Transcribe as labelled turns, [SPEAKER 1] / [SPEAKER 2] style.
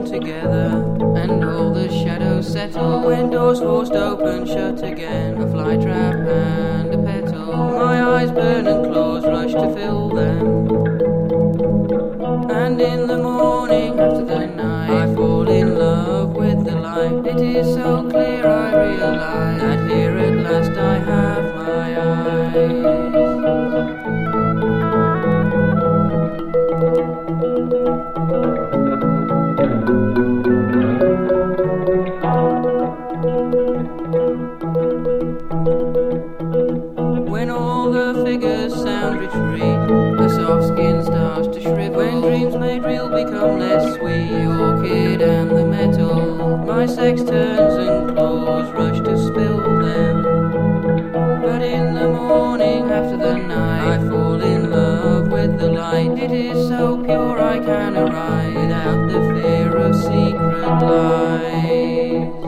[SPEAKER 1] together, and all the shadows settle when doors forced open, shut again. A fly trap and a petal, my eyes burn and claws rush to fill them. And in the morning after the night, I fall in love with the light. It is so clear I realize that here at last I have my eyes. When all the figures sound retreat, the soft skin starts to shrivel. When dreams made real become less sweet, the orchid and the metal, my sextons and claws rush to spill them. But in the morning after the night, I fall in love with the light. It is so pure I can arrive without the fear of secret lies.